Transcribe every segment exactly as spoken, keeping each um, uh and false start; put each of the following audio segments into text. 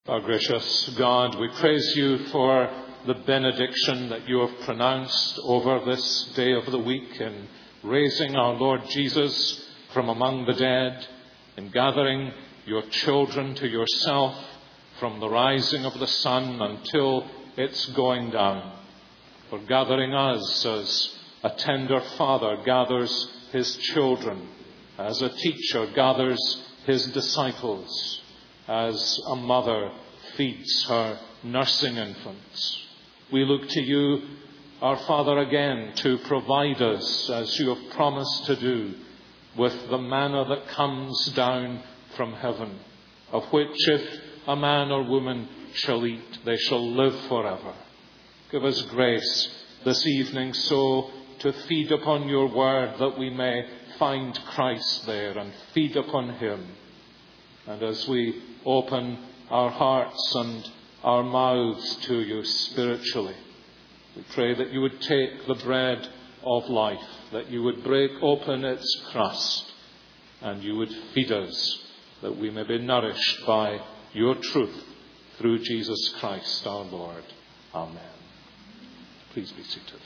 Our gracious God, we praise you for the benediction that you have pronounced over this day of the week in raising our Lord Jesus from among the dead, in gathering your children to yourself from the rising of the sun until its going down, for gathering us as a tender father gathers his children, as a teacher gathers his disciples, as a mother feeds her nursing infants. We look to you, our Father, again to provide us, as you have promised to do, with the manna that comes down from heaven, of which if a man or woman shall eat, they shall live forever. Give us grace this evening so to feed upon your word that we may find Christ there and feed upon him. And as we open our hearts and our mouths to you spiritually, we pray that you would take the bread of life, that you would break open its crust, and you would feed us, that we may be nourished by your truth through Jesus Christ our Lord. Amen. Please be seated.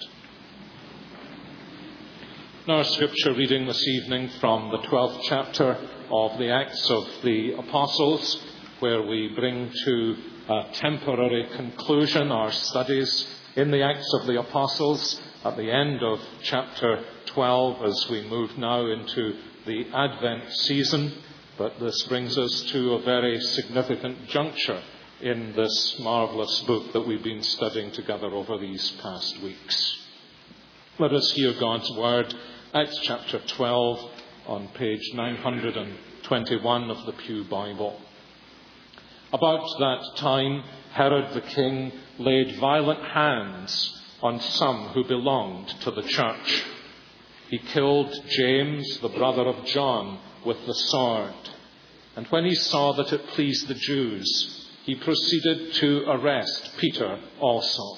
Our scripture reading this evening from the twelfth chapter of the Acts of the Apostles, where we bring to a temporary conclusion our studies in the Acts of the Apostles at the end of chapter twelve as we move now into the Advent season. But this brings us to a very significant juncture in this marvellous book that we've been studying together over these past weeks. Let us hear God's word. Acts chapter twelve on page nine hundred twenty-one of the Pew Bible. About that time, Herod the king laid violent hands on some who belonged to the church. He killed James, the brother of John, with the sword. And when he saw that it pleased the Jews, he proceeded to arrest Peter also.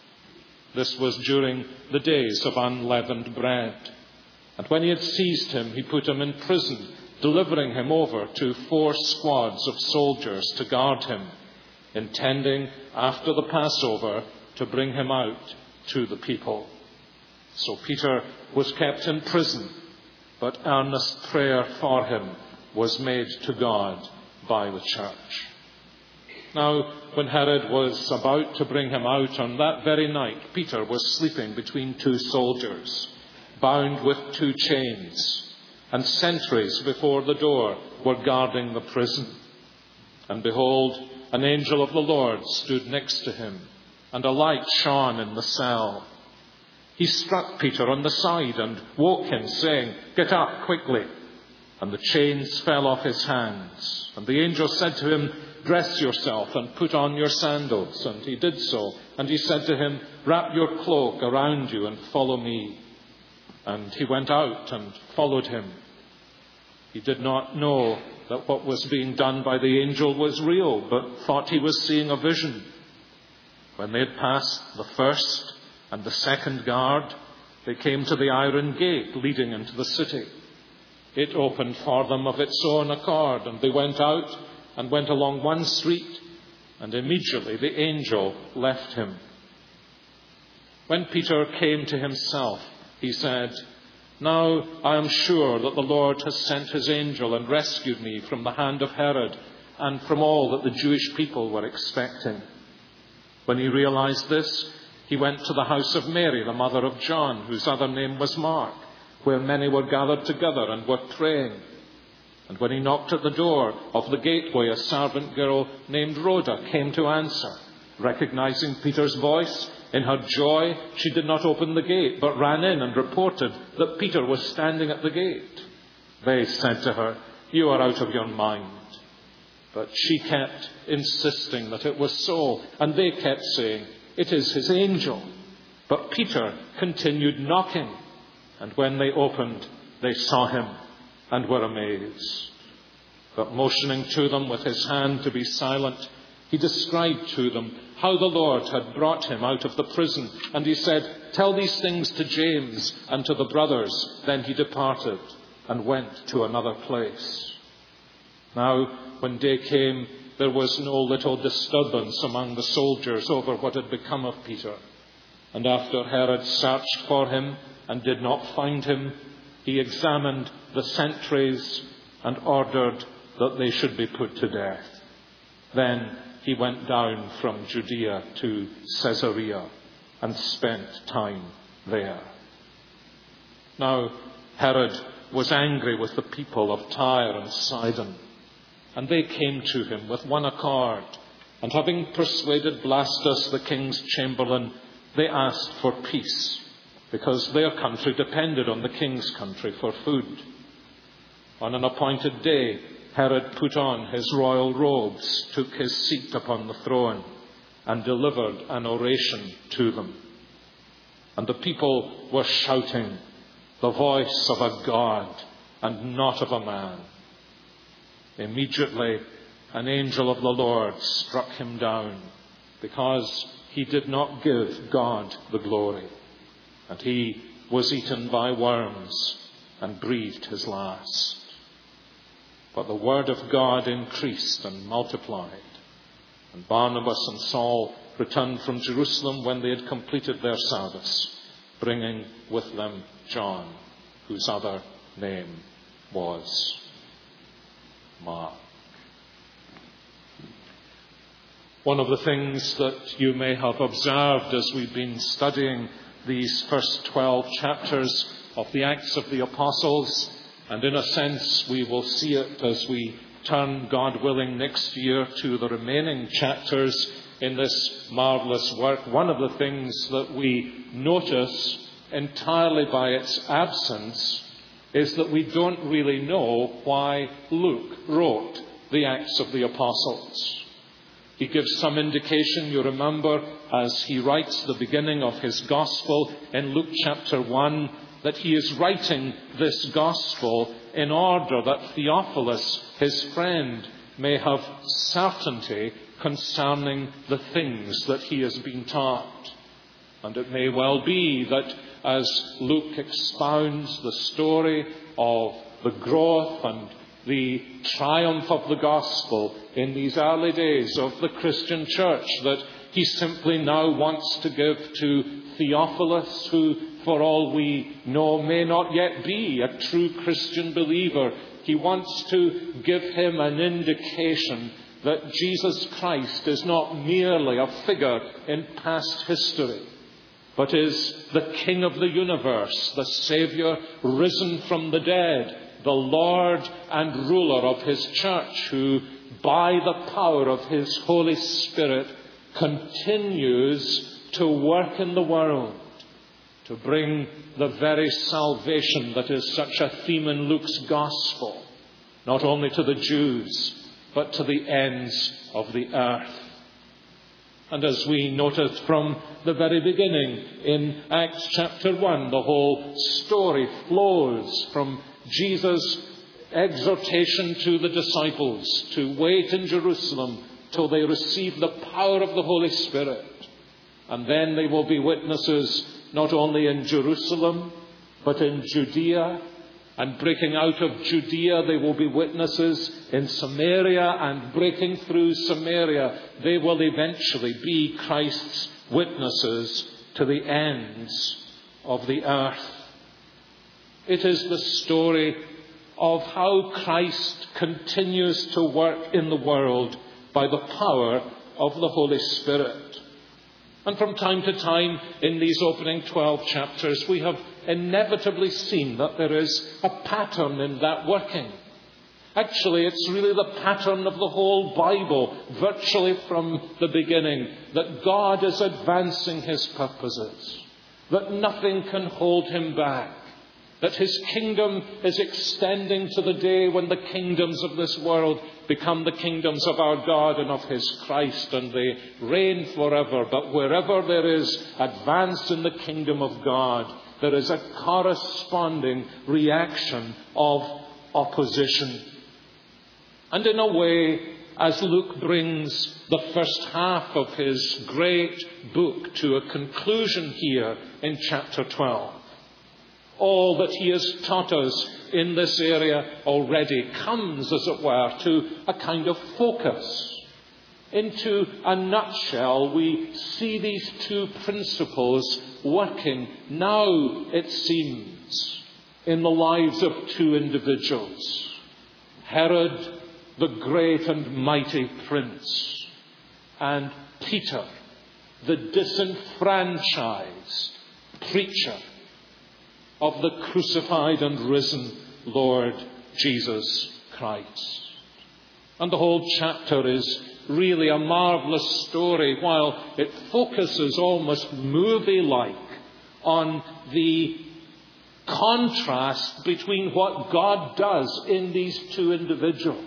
This was during the days of unleavened bread. And when he had seized him, he put him in prison, delivering him over to four squads of soldiers to guard him, intending after the Passover to bring him out to the people. So Peter was kept in prison, but earnest prayer for him was made to God by the church. Now, when Herod was about to bring him out on that very night, Peter was sleeping between two soldiers, bound with two chains, and sentries before the door were guarding the prison. And behold, an angel of the Lord stood next to him, and a light shone in the cell. He struck Peter on the side and woke him, saying, "Get up quickly." And the chains fell off his hands. And the angel said to him, "Dress yourself and put on your sandals." And he did so. And he said to him, "Wrap your cloak around you and follow me." And he went out and followed him. He did not know that what was being done by the angel was real, but thought he was seeing a vision. When they had passed the first and the second guard, they came to the iron gate leading into the city. It opened for them of its own accord, and they went out and went along one street, and immediately the angel left him. When Peter came to himself, he said, "Now I am sure that the Lord has sent his angel and rescued me from the hand of Herod and from all that the Jewish people were expecting." When he realized this, he went to the house of Mary, the mother of John, whose other name was Mark, where many were gathered together and were praying. And when he knocked at the door of the gateway, a servant girl named Rhoda came to answer. Recognizing Peter's voice, in her joy, she did not open the gate, but ran in and reported that Peter was standing at the gate. They said to her, "You are out of your mind." But she kept insisting that it was so, and they kept saying, "It is his angel." But Peter continued knocking, and when they opened, they saw him and were amazed. But motioning to them with his hand to be silent, he described to them how the Lord had brought him out of the prison. And he said, "Tell these things to James and to the brothers." Then he departed and went to another place. Now, when day came, there was no little disturbance among the soldiers over what had become of Peter. And after Herod searched for him and did not find him, he examined the sentries and ordered that they should be put to death. Then he went down from Judea to Caesarea and spent time there. Now Herod was angry with the people of Tyre and Sidon, and they came to him with one accord, and having persuaded Blastus, the king's chamberlain, they asked for peace, because their country depended on the king's country for food. On an appointed day, Herod put on his royal robes, took his seat upon the throne, and delivered an oration to them. And the people were shouting, "The voice of a God and not of a man." Immediately, an angel of the Lord struck him down, because he did not give God the glory. And he was eaten by worms and breathed his last. But the word of God increased and multiplied. And Barnabas and Saul returned from Jerusalem when they had completed their service, bringing with them John, whose other name was Mark. One of the things that you may have observed as we've been studying these first twelve chapters of the Acts of the Apostles, and in a sense we will see it as we turn, God willing, next year to the remaining chapters in this marvellous work, one of the things that we notice entirely by its absence is that we don't really know why Luke wrote the Acts of the Apostles. He gives some indication, you remember, as he writes the beginning of his Gospel in Luke chapter one, that he is writing this Gospel in order that Theophilus, his friend, may have certainty concerning the things that he has been taught. And it may well be that as Luke expounds the story of the growth and the triumph of the gospel in these early days of the Christian church, that he simply now wants to give to Theophilus, who, for all we know, may not yet be a true Christian believer, he wants to give him an indication that Jesus Christ is not merely a figure in past history, but is the King of the universe, the Saviour risen from the dead, the Lord and ruler of his church, who by the power of his Holy Spirit continues to work in the world to bring the very salvation that is such a theme in Luke's gospel, not only to the Jews, but to the ends of the earth. And as we noted from the very beginning in Acts chapter one, the whole story flows from Jesus' exhortation to the disciples to wait in Jerusalem till they receive the power of the Holy Spirit. And then they will be witnesses not only in Jerusalem, but in Judea. And breaking out of Judea, they will be witnesses in Samaria, and breaking through Samaria, they will eventually be Christ's witnesses to the ends of the earth. It is the story of how Christ continues to work in the world by the power of the Holy Spirit. And from time to time in these opening twelve chapters, we have inevitably seen that there is a pattern in that working. Actually, it's really the pattern of the whole Bible, virtually from the beginning, that God is advancing his purposes, that nothing can hold him back, that his kingdom is extending to the day when the kingdoms of this world become the kingdoms of our God and of his Christ, and they reign forever. But wherever there is advance in the kingdom of God, there is a corresponding reaction of opposition. And in a way, as Luke brings the first half of his great book to a conclusion here in chapter twelve, all that he has taught us in this area already comes, as it were, to a kind of focus. into a nutshell, we see these two principles working now, it seems, in the lives of two individuals. Herod, the great and mighty prince, and Peter, the disenfranchised preacher of the crucified and risen Lord Jesus Christ. And the whole chapter is really a marvelous story, while it focuses almost movie-like on the contrast between what God does in these two individuals.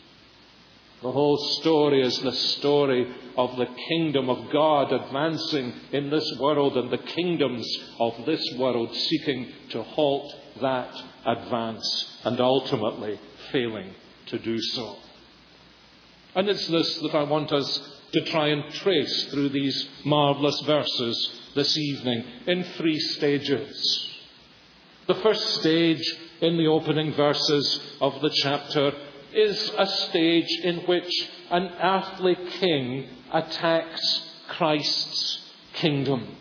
The whole story is the story of the kingdom of God advancing in this world, and the kingdoms of this world seeking to halt that advance and ultimately failing to do so. And it's this that I want us to try and trace through these marvellous verses this evening in three stages. The first stage in the opening verses of the chapter is a stage in which an earthly king attacks Christ's kingdom.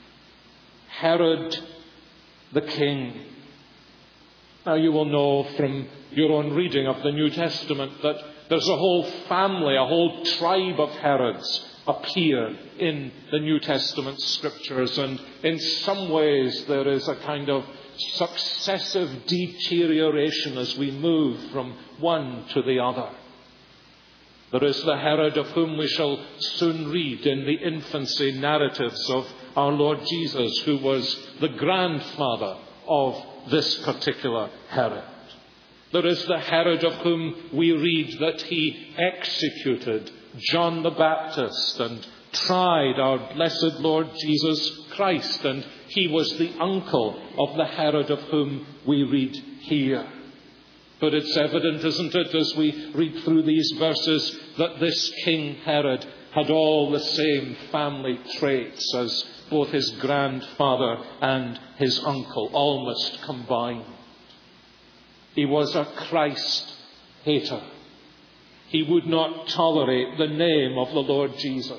Herod the king. Now you will know from your own reading of the New Testament that there's a whole family, a whole tribe of Herods appear in the New Testament scriptures, and in some ways there is a kind of successive deterioration as we move from one to the other. There is the Herod of whom we shall soon read in the infancy narratives of our Lord Jesus, who was the grandfather of this particular Herod. There is the Herod of whom we read that he executed John the Baptist and tried our blessed Lord Jesus Christ, and he was the uncle of the Herod of whom we read here. But it's evident, isn't it, as we read through these verses, that this King Herod had all the same family traits as both his grandfather and his uncle, almost combined. He was a Christ hater. He would not tolerate the name of the Lord Jesus.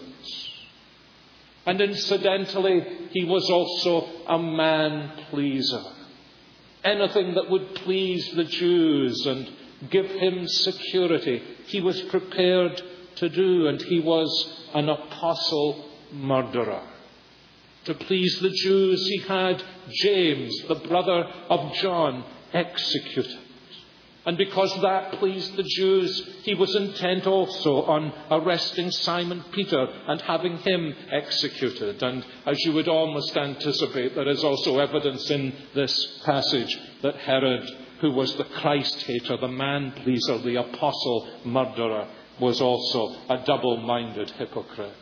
And incidentally, he was also a man-pleaser. Anything that would please the Jews and give him security, he was prepared to do, and he was an apostle murderer. To please the Jews, he had James, the brother of John, executed. And because that pleased the Jews, he was intent also on arresting Simon Peter and having him executed. And as you would almost anticipate, there is also evidence in this passage that Herod, who was the Christ hater, the man-pleaser, the apostle murderer, was also a double-minded hypocrite.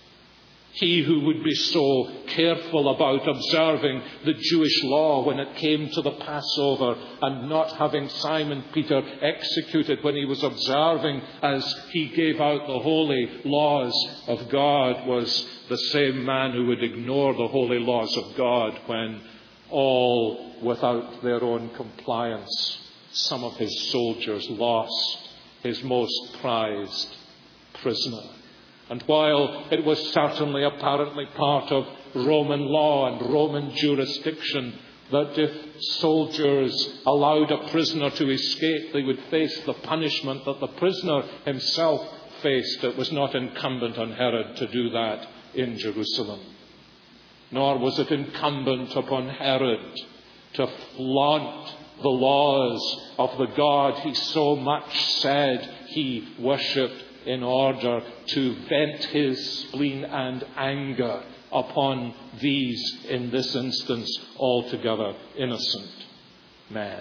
He who would be so careful about observing the Jewish law when it came to the Passover, and not having Simon Peter executed when he was observing as he gave out the holy laws of God, was the same man who would ignore the holy laws of God when, all without their own compliance, some of his soldiers lost his most prized prisoner. And while it was certainly apparently part of Roman law and Roman jurisdiction that if soldiers allowed a prisoner to escape, they would face the punishment that the prisoner himself faced, it was not incumbent on Herod to do that in Jerusalem. Nor was it incumbent upon Herod to flaunt the laws of the God he so much said he worshipped, in order to vent his spleen and anger upon these, in this instance, altogether innocent men.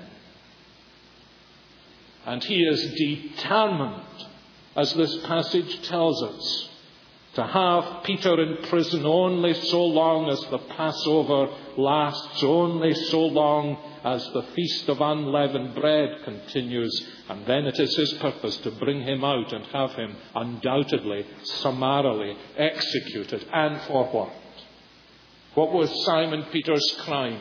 And he is determined, as this passage tells us, to have Peter in prison only so long as the Passover lasts, only so long as the Feast of Unleavened Bread continues, and then it is his purpose to bring him out and have him undoubtedly, summarily executed. And for what? What was Simon Peter's crime?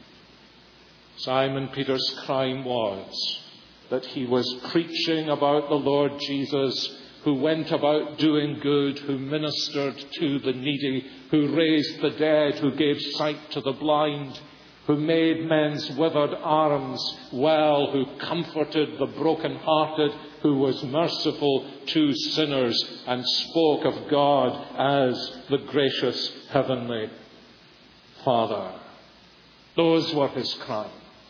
Simon Peter's crime was that he was preaching about the Lord Jesus who went about doing good, who ministered to the needy, who raised the dead, who gave sight to the blind, who made men's withered arms well, who comforted the broken-hearted, who was merciful to sinners, and spoke of God as the gracious heavenly Father. Those were his crimes.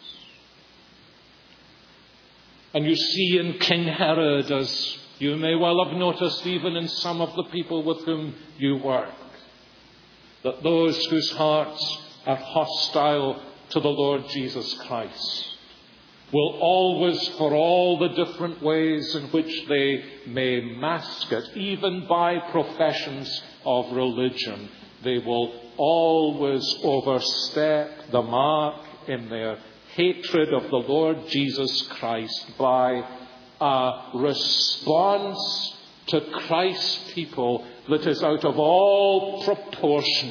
And you see in King Herod, as you may well have noticed even in some of the people with whom you work, that those whose hearts are hostile to the Lord Jesus Christ will always, for all the different ways in which they may mask it, even by professions of religion, they will always overstep the mark in their hatred of the Lord Jesus Christ by a response to Christ's people that is out of all proportion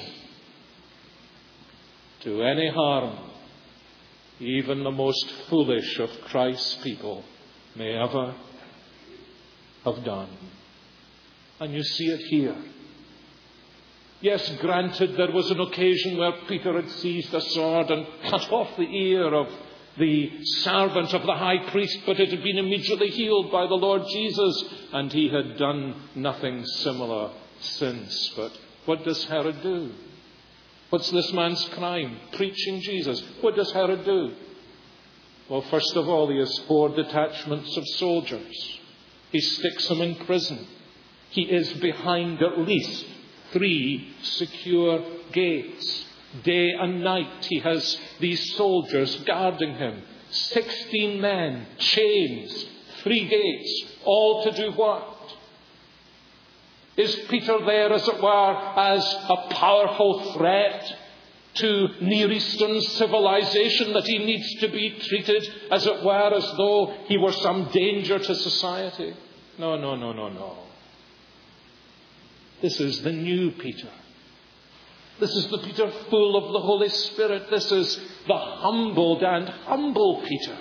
to any harm even the most foolish of Christ's people may ever have done. And you see it here. Yes, granted, there was an occasion where Peter had seized a sword and cut off the ear of the servant of the high priest, but it had been immediately healed by the Lord Jesus, and he had done nothing similar since. But what does Herod do? What's this man's crime? Preaching Jesus. What does Herod do? Well, first of all, he has four detachments of soldiers. He sticks them in prison. He is behind at least three secure gates. Day and night he has these soldiers guarding him. Sixteen men, chains, three gates, all to do what? Is Peter there, as it were, as a powerful threat to Near Eastern civilization, that he needs to be treated, as it were, as though he were some danger to society? No, no, no, no, no. This is the new Peter. This is the Peter full of the Holy Spirit. This is the humbled and humble Peter.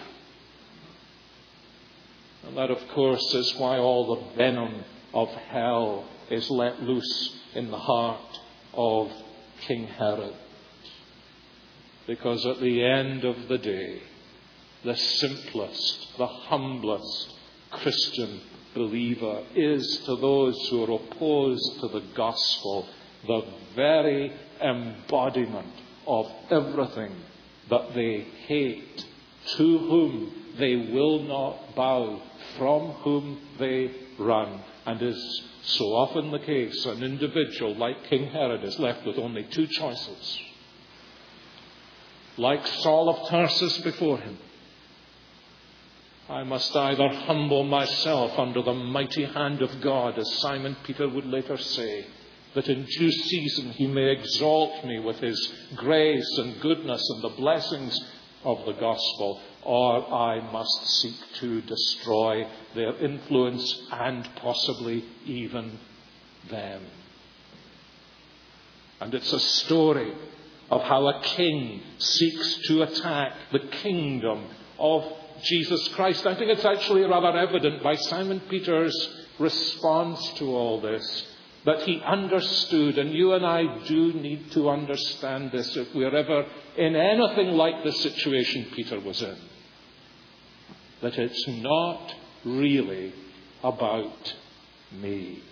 And that, of course, is why all the venom of hell is let loose in the heart of King Herod. Because at the end of the day, the simplest, the humblest Christian believer is, to those who are opposed to the gospel, the very embodiment of everything that they hate, to whom they will not bow, from whom they run. And is so often the case, an individual like King Herod is left with only two choices. Like Saul of Tarsus before him, I must either humble myself under the mighty hand of God, as Simon Peter would later say, that in due season he may exalt me with his grace and goodness and the blessings of the gospel, or I must seek to destroy their influence and possibly even them. And it's a story of how a king seeks to attack the kingdom of Jesus Christ. I think it's actually rather evident by Simon Peter's response to all this, that he understood, and you and I do need to understand this if we're ever in anything like the situation Peter was in, that it's not really about me.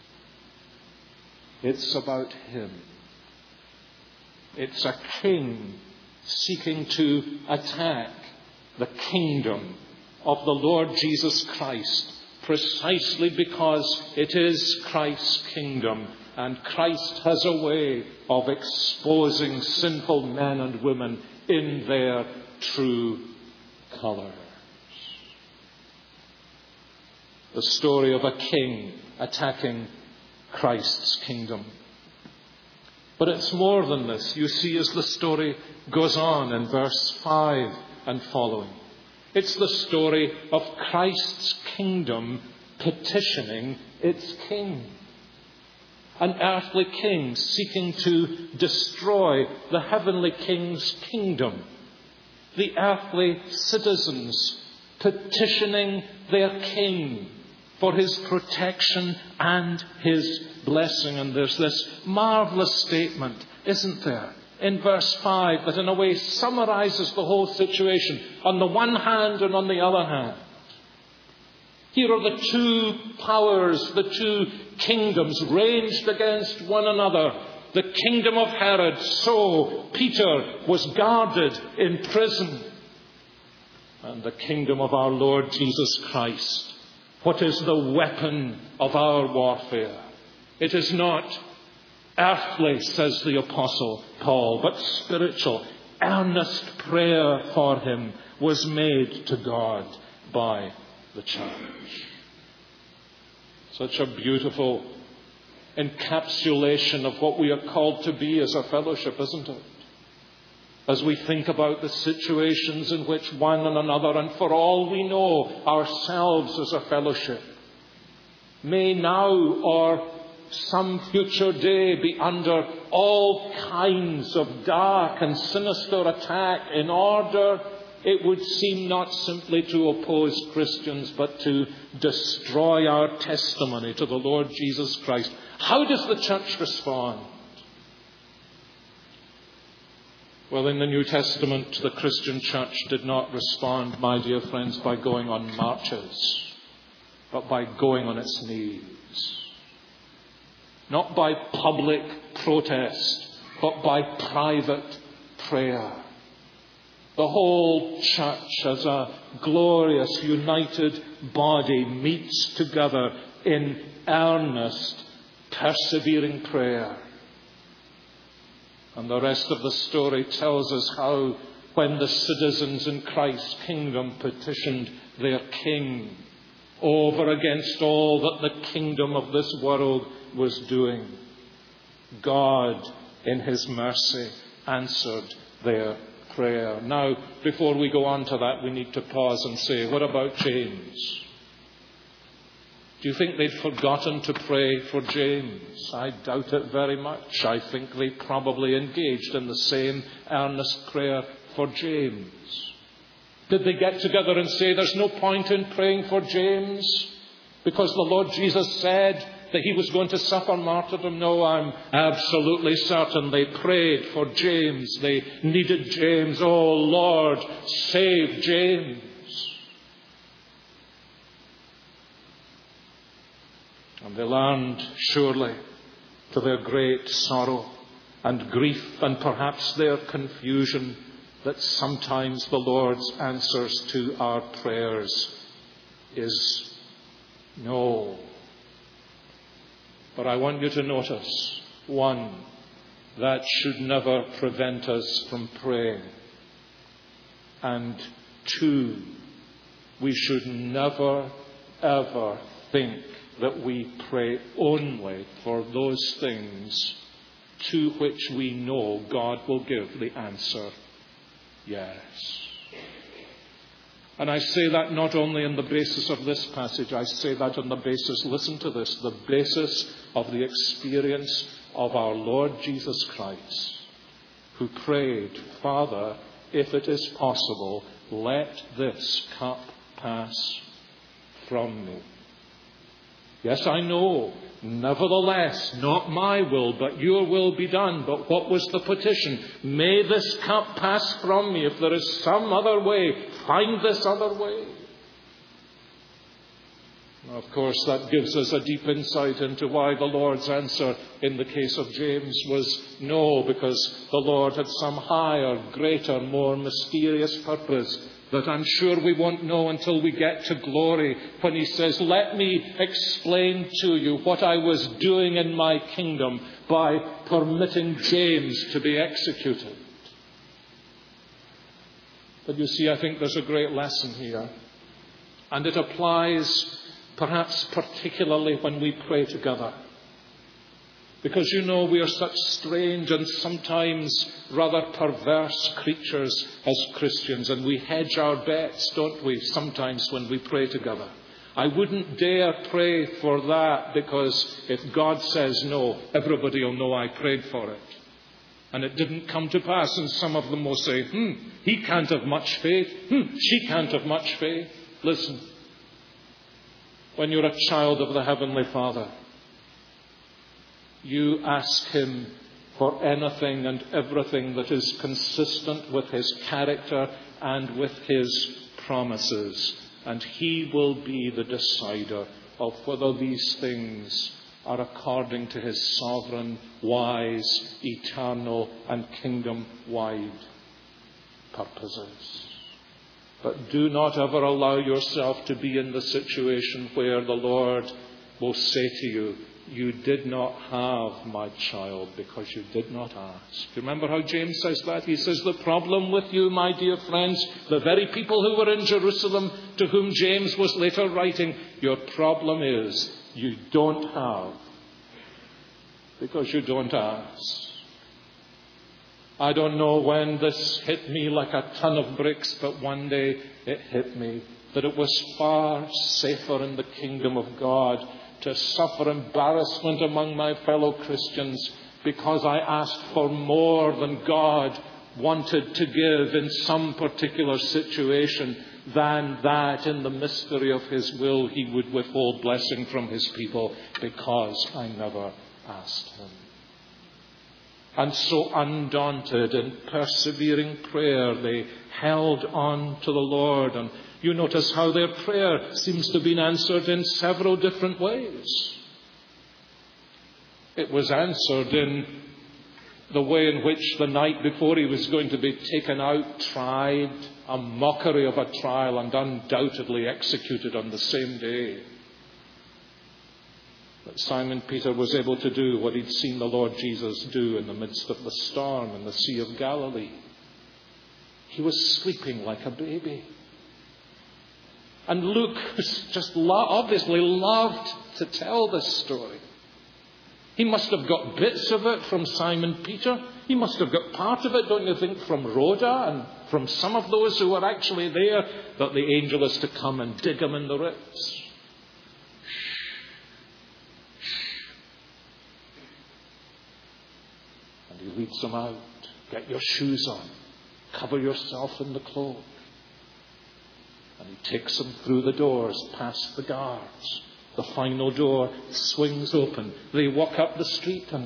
It's about him. It's a king seeking to attack the kingdom of the Lord Jesus Christ, precisely because it is Christ's kingdom, and Christ has a way of exposing sinful men and women in their true colours. The story of a king attacking Christ's kingdom. But it's more than this. You see, as the story goes on in verse five and following, it's the story of Christ's kingdom petitioning its king. An earthly king seeking to destroy the heavenly king's kingdom. The earthly citizens petitioning their king for his protection and his blessing. And there's this marvelous statement, isn't there, in verse five, that in a way summarizes the whole situation. On the one hand and on the other hand, here are the two powers, the two kingdoms ranged against one another. The kingdom of Herod, so Peter was guarded in prison. And the kingdom of our Lord Jesus Christ. What is the weapon of our warfare? It is not earthly, says the Apostle Paul, but spiritual. Earnest prayer for him was made to God by the church. Such a beautiful encapsulation of what we are called to be as a fellowship, isn't it? As we think about the situations in which one and another, and for all we know, ourselves as a fellowship, may now or some future day be under all kinds of dark and sinister attack, in order, it would seem, not simply to oppose Christians, but to destroy our testimony to the Lord Jesus Christ. How does the church respond? Well, in the New Testament, the Christian church did not respond, my dear friends, by going on marches, but by going on its knees. Not by public protest, but by private prayer. The whole church as a glorious, united body meets together in earnest, persevering prayer. And the rest of the story tells us how, when the citizens in Christ's kingdom petitioned their king over against all that the kingdom of this world was doing, God, in his mercy, answered their prayer. Now, before we go on to that, we need to pause and say, what about James? Do you think they'd forgotten to pray for James? I doubt it very much. I think they probably engaged in the same earnest prayer for James. Did they get together and say, there's no point in praying for James because the Lord Jesus said that he was going to suffer martyrdom? No, I'm absolutely certain they prayed for James. They needed James. Oh, Lord, save James. And they learned, surely, to their great sorrow and grief and perhaps their confusion, that sometimes the Lord's answers to our prayers is no. But I want you to notice, one, that should never prevent us from praying. And two, we should never, ever think that we pray only for those things to which we know God will give the answer, yes. And I say that not only on the basis of this passage, I say that on the basis, listen to this, the basis of the experience of our Lord Jesus Christ, who prayed, Father, if it is possible, let this cup pass from me. Yes, I know. Nevertheless, not my will, but your will be done. But what was the petition? May this cup pass from me. If there is some other way, find this other way. Now, of course, that gives us a deep insight into why the Lord's answer in the case of James was no, because the Lord had some higher, greater, more mysterious purpose that I'm sure we won't know until we get to glory, when he says, let me explain to you what I was doing in my kingdom by permitting James to be executed. But you see, I think there's a great lesson here. And it applies perhaps particularly when we pray together. Because, you know, we are such strange and sometimes rather perverse creatures as Christians, and we hedge our bets, don't we, sometimes when we pray together. I wouldn't dare pray for that, because if God says no, everybody will know I prayed for it. And it didn't come to pass, and some of them will say, hmm, he can't have much faith. Hmm, she can't have much faith. Listen. When you're a child of the Heavenly Father, you ask Him for anything and everything that is consistent with His character and with His promises. And He will be the decider of whether these things are according to His sovereign, wise, eternal, and kingdom-wide purposes. But do not ever allow yourself to be in the situation where the Lord will say to you, you did not have my child because you did not ask. Do you remember how James says that? He says, the problem with you, my dear friends, the very people who were in Jerusalem to whom James was later writing, your problem is you don't have because you don't ask. I don't know when this hit me like a ton of bricks, but one day it hit me that it was far safer in the kingdom of God to suffer embarrassment among my fellow Christians because I asked for more than God wanted to give in some particular situation than that in the mystery of His will He would withhold blessing from His people because I never asked Him. And so undaunted in persevering prayer, they held on to the Lord. And you notice how their prayer seems to have been answered in several different ways. It was answered in the way in which the night before he was going to be taken out, tried, a mockery of a trial, and undoubtedly executed on the same day. That Simon Peter was able to do what he'd seen the Lord Jesus do in the midst of the storm in the Sea of Galilee. He was sleeping like a baby. And Luke just lo- obviously loved to tell this story. He must have got bits of it from Simon Peter. He must have got part of it, don't you think, from Rhoda and from some of those who were actually there, that the angel is to come and dig him in the ribs. He leads them out. Get your shoes on. Cover yourself in the cloak. And he takes them through the doors, past the guards. The final door swings open. They walk up the street and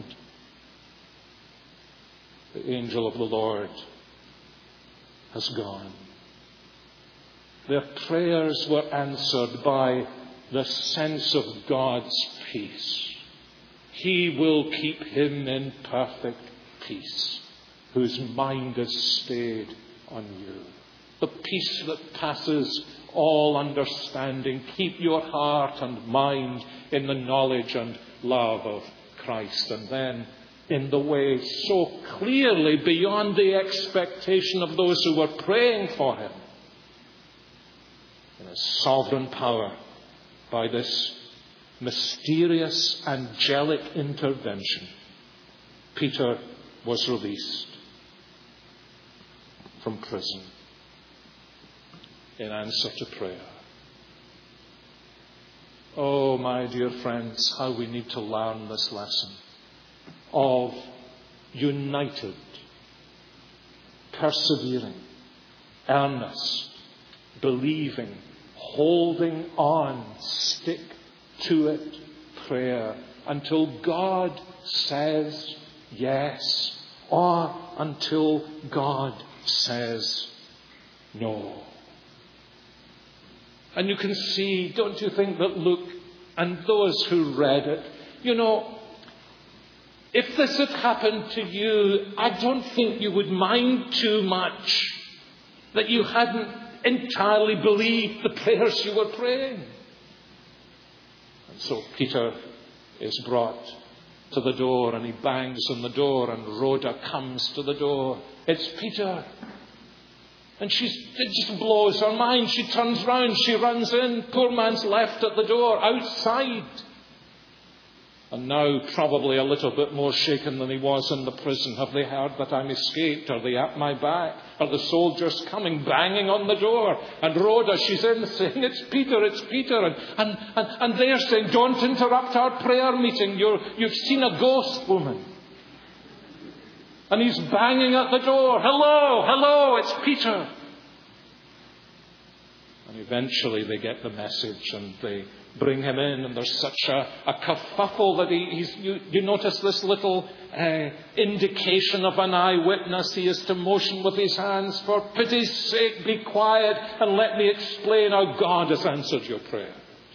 the angel of the Lord has gone. Their prayers were answered by the sense of God's peace. He will keep him in perfect peace, whose mind is stayed on you. The peace that passes all understanding. Keep your heart and mind in the knowledge and love of Christ. And then, in the way so clearly beyond the expectation of those who were praying for him, in his sovereign power, by this mysterious angelic intervention, Peter was released from prison in answer to prayer. Oh, my dear friends, how we need to learn this lesson of united, persevering, earnest, believing, holding on, stick to it prayer until God says yes, or until God says no. And you can see, don't you think, that Luke and those who read it, you know, if this had happened to you, I don't think you would mind too much that you hadn't entirely believed the prayers you were praying. And so Peter is brought to the door, and he bangs on the door, and Rhoda comes to the door. It's Peter. And she's, it just blows her mind. She turns round, she runs in. Poor man's left at the door, outside. And now probably a little bit more shaken than he was in the prison. Have they heard that I'm escaped? Are they at my back? Are the soldiers coming, banging on the door? And Rhoda, she's in saying, it's Peter, it's Peter. And, and, and, and they're saying, don't interrupt our prayer meeting. You're, you've seen a ghost, woman. And he's banging at the door. Hello, hello, it's Peter. And eventually they get the message and they bring him in, and there's such a, a kerfuffle that he, he's, you, you notice this little uh, indication of an eyewitness. He is to motion with his hands, for pity's sake, be quiet and let me explain how God has answered your prayer.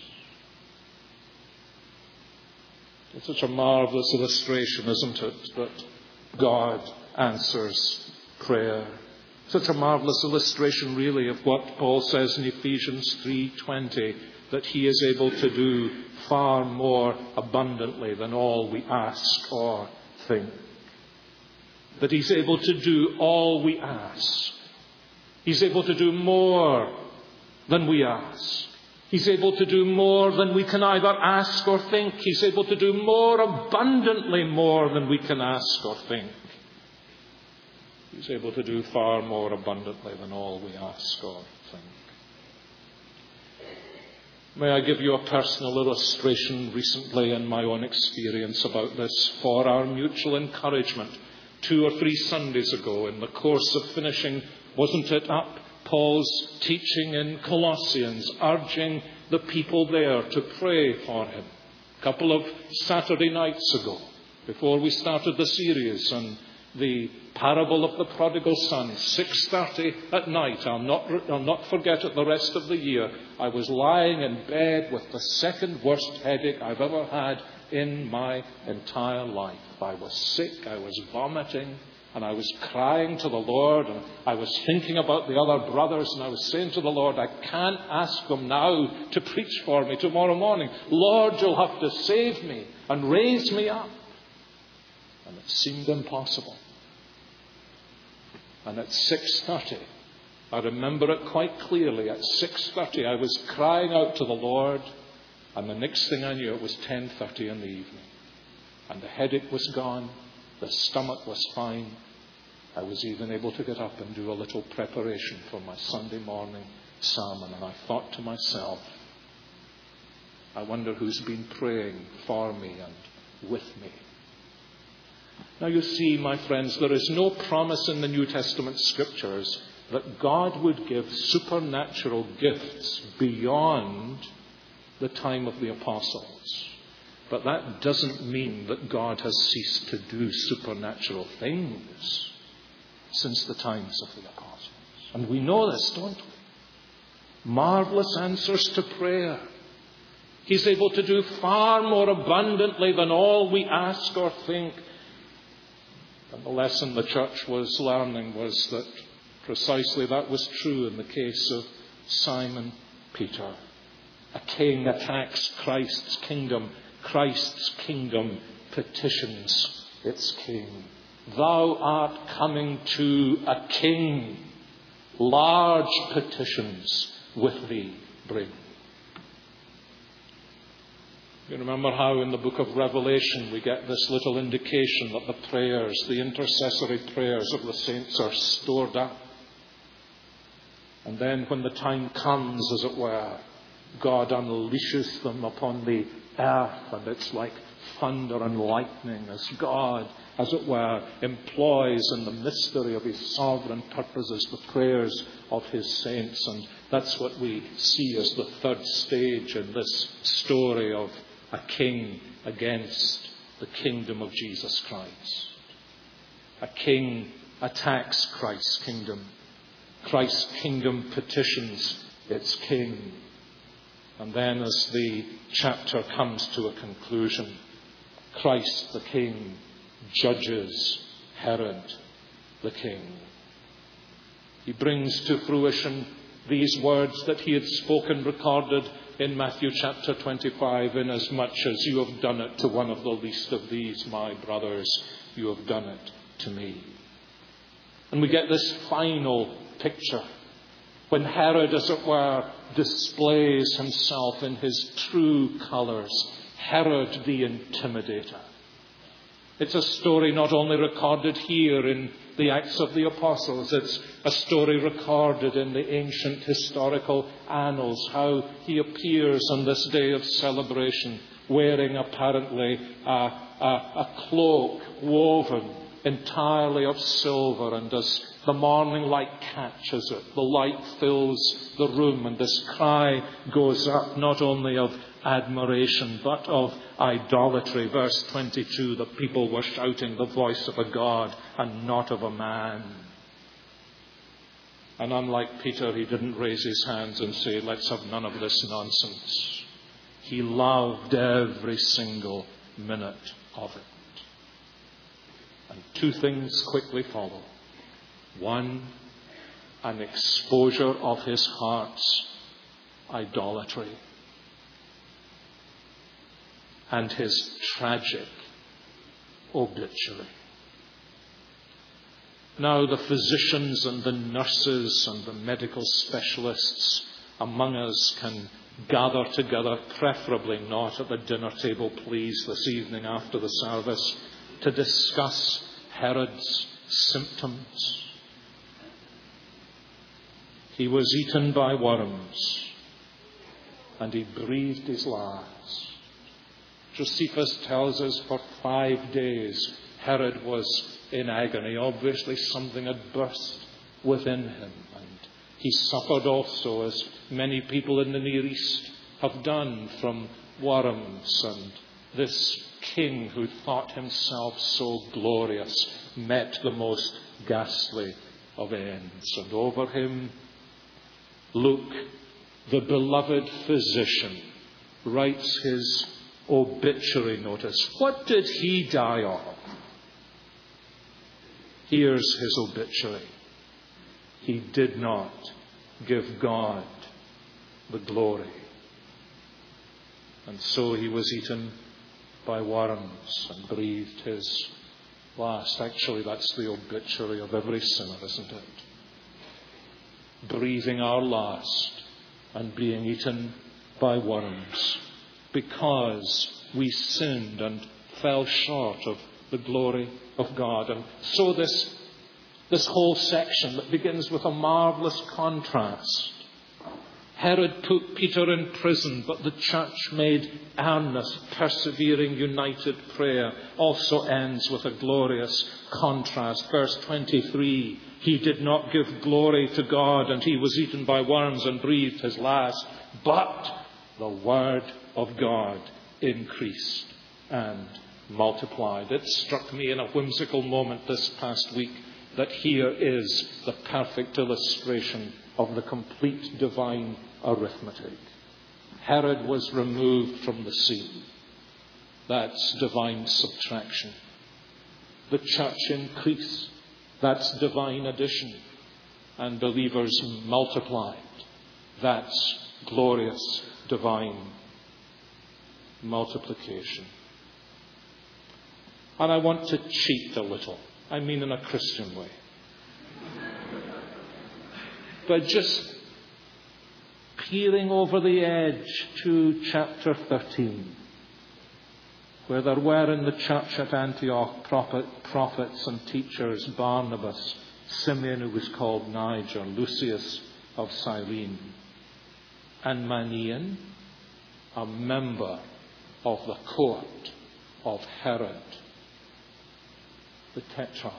It's such a marvelous illustration, isn't it, that God answers prayer. Such a marvelous illustration, really, of what Paul says in Ephesians three twenty, that he is able to do far more abundantly than all we ask or think. That he's able to do all we ask. He's able to do more than we ask. He's able to do more than we can either ask or think. He's able to do more abundantly more than we can ask or think. He's able to do far more abundantly than all we ask or think. May I give you a personal illustration recently in my own experience about this for our mutual encouragement. Two or three Sundays ago, in the course of finishing, wasn't it up, Paul's teaching in Colossians, urging the people there to pray for him. A couple of Saturday nights ago, before we started the series on the parable of the prodigal son, six thirty at night, I'll not, I'll not forget it the rest of the year, I was lying in bed with the second worst headache I've ever had in my entire life. I was sick, I was vomiting, and I was crying to the Lord, and I was thinking about the other brothers, and I was saying to the Lord, I can't ask them now to preach for me tomorrow morning. Lord, you'll have to save me and raise me up. And it seemed impossible. And at six thirty, I remember it quite clearly, at six thirty I was crying out to the Lord, and the next thing I knew it was ten thirty in the evening. And the headache was gone, the stomach was fine. I was even able to get up and do a little preparation for my Sunday morning sermon. And I thought to myself, I wonder who's been praying for me and with me. Now you see, my friends, there is no promise in the New Testament scriptures that God would give supernatural gifts beyond the time of the apostles. But that doesn't mean that God has ceased to do supernatural things since the times of the apostles. And we know this, don't we? Marvelous answers to prayer. He's able to do far more abundantly than all we ask or think. And the lesson the church was learning was that precisely that was true in the case of Simon Peter. A king attacks Christ's kingdom. Christ's kingdom petitions its king. Thou art coming to a king. Large petitions with thee bring. You remember how in the book of Revelation we get this little indication that the prayers, the intercessory prayers of the saints are stored up. And then when the time comes, as it were, God unleashes them upon the earth, and it's like thunder and lightning as God, as it were, employs in the mystery of his sovereign purposes the prayers of his saints. And that's what we see as the third stage in this story of a king against the kingdom of Jesus Christ. A king attacks Christ's kingdom. Christ's kingdom petitions its king. And then as the chapter comes to a conclusion, Christ the King judges Herod the king. He brings to fruition these words that he had spoken, recorded in Matthew chapter twenty-five, inasmuch as you have done it to one of the least of these, my brothers, you have done it to me. And we get this final picture when Herod, as it were, displays himself in his true colours. Herod the Intimidator. It's a story not only recorded here in the Acts of the Apostles, it's a story recorded in the ancient historical annals, how he appears on this day of celebration wearing apparently a, a, a cloak woven entirely of silver, and as the morning light catches it, the light fills the room, and this cry goes up not only of admiration, but of idolatry. Verse twenty-two, the people were shouting the voice of a God and not of a man. And unlike Peter, he didn't raise his hands and say, let's have none of this nonsense. He loved every single minute of it. And two things quickly follow. One, an exposure of his heart's idolatry. And his tragic obituary. Now the physicians and the nurses and the medical specialists among us can gather together, preferably not at the dinner table, please, this evening after the service, to discuss Herod's symptoms. He was eaten by worms, and he breathed his last. Josephus tells us for five days Herod was in agony. Obviously something had burst within him, and he suffered also, as many people in the Near East have done, from worms. And this king who thought himself so glorious met the most ghastly of ends. And over him, Luke, the beloved physician, writes his obituary notice. What did he die of? Here's his obituary. He did not give God the glory. And so he was eaten by worms and breathed his last. Actually, that's the obituary of every sinner, isn't it? Breathing our last and being eaten by worms because we sinned and fell short of the glory of God. And so this, this whole section that begins with a marvelous contrast. Herod put Peter in prison, but the church made earnest, persevering, united prayer, also ends with a glorious contrast. Verse twenty-three, he did not give glory to God, and he was eaten by worms and breathed his last, but the word of God increased and multiplied. It struck me in a whimsical moment this past week that here is the perfect illustration of the complete divine arithmetic. Herod was removed from the scene. That's divine subtraction. The church increased. That's divine addition. And believers multiplied. That's glorious divine multiplication. And I want to cheat a little. I mean in a Christian way. But just peering over the edge to chapter thirteen, where there were in the church at Antioch prophet, prophets and teachers, Barnabas, Simeon, who was called Niger, Lucius of Cyrene, and Manaen, a member of the court of Herod, the tetrarch.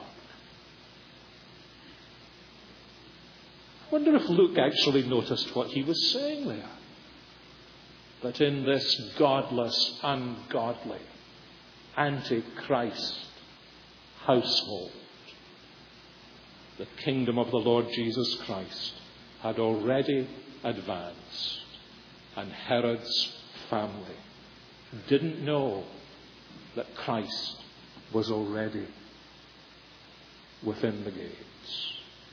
I wonder if Luke actually noticed what he was saying there. That in this godless, ungodly, antichrist household, the kingdom of the Lord Jesus Christ had already advanced, and Herod's family didn't know that Christ was already within the gates.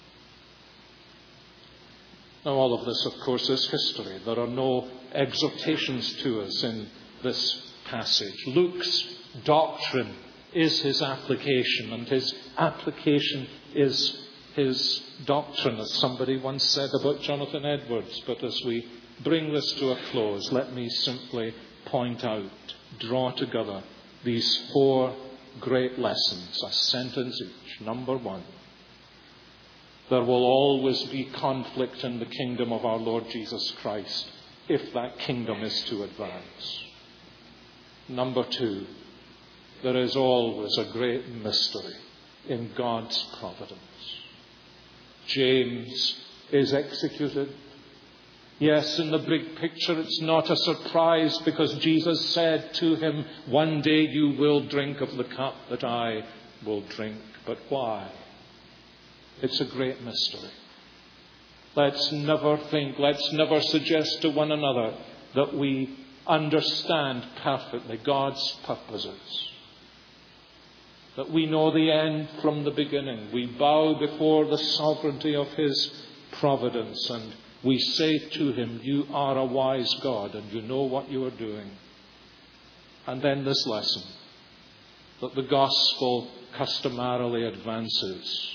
Now, all of this, of course, is history. There are no exhortations to us in this passage. Luke's doctrine is his application, and his application is his doctrine, as somebody once said about Jonathan Edwards. But as we bring this to a close, let me simply point out, draw together these four great lessons, a sentence each. Number one, there will always be conflict in the kingdom of our Lord Jesus Christ if that kingdom is to advance. Number two, there is always a great mystery in God's providence. James is executed. Yes, in the big picture, it's not a surprise because Jesus said to him, one day you will drink of the cup that I will drink. But why? It's a great mystery. Let's never think, let's never suggest to one another that we understand perfectly God's purposes. That we know the end from the beginning. We bow before the sovereignty of his providence and we say to him, you are a wise God and you know what you are doing. And then this lesson, that the gospel customarily advances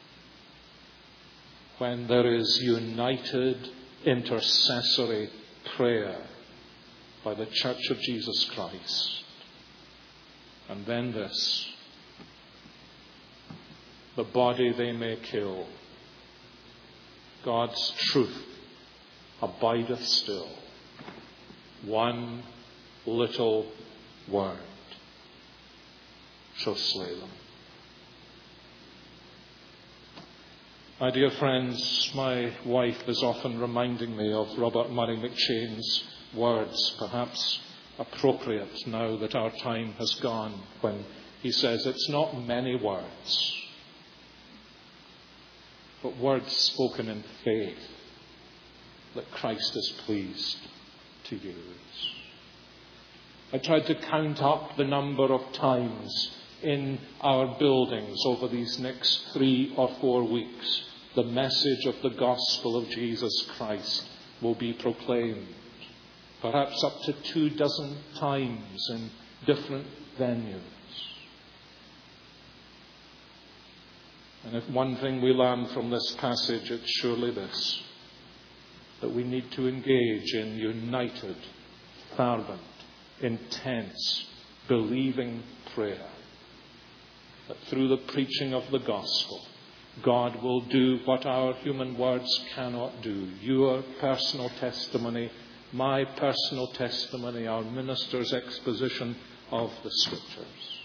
when there is united intercessory prayer by the Church of Jesus Christ. And then this, the body they may kill, God's truth abideth still. One little word shall slay them. My dear friends, my wife is often reminding me of Robert Murray McChain's words, perhaps appropriate now that our time has gone, when he says, it's not many words, but words spoken in faith that Christ is pleased to use. I tried to count up the number of times in our buildings over these next three or four weeks the message of the gospel of Jesus Christ will be proclaimed. Perhaps up to two dozen times in different venues. And if one thing we learn from this passage, it's surely this, that we need to engage in united, fervent, intense, believing prayer. That through the preaching of the gospel, God will do what our human words cannot do. Your personal testimony, my personal testimony, our minister's exposition of the Scriptures.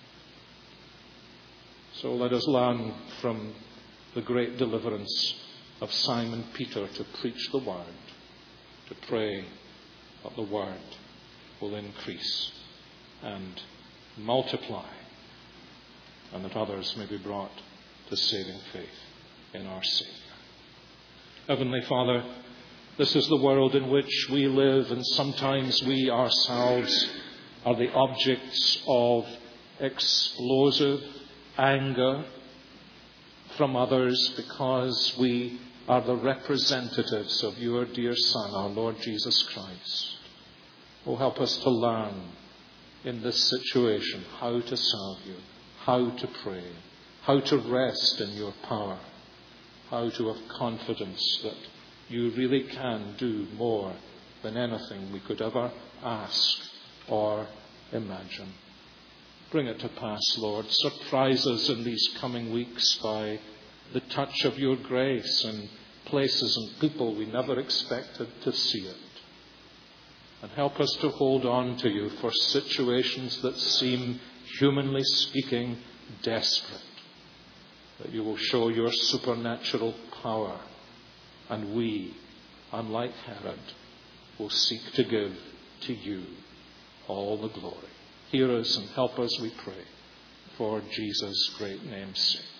So let us learn from the great deliverance of Simon Peter to preach the word, to pray that the word will increase and multiply, and that others may be brought to saving faith in our Saviour. Heavenly Father, this is the world in which we live, and sometimes we ourselves are the objects of explosive anger from others because we are the representatives of your dear Son, our Lord Jesus Christ. Oh, help us to learn in this situation how to serve you, how to pray, how to rest in your power, how to have confidence that you really can do more than anything we could ever ask or imagine. Bring it to pass, Lord. Surprise us in these coming weeks by the touch of your grace in places and people we never expected to see it. And help us to hold on to you for situations that seem, humanly speaking, desperate. That you will show your supernatural power, and we, unlike Herod, will seek to give to you all the glory. Hear us and help us, we pray, for Jesus' great name's sake.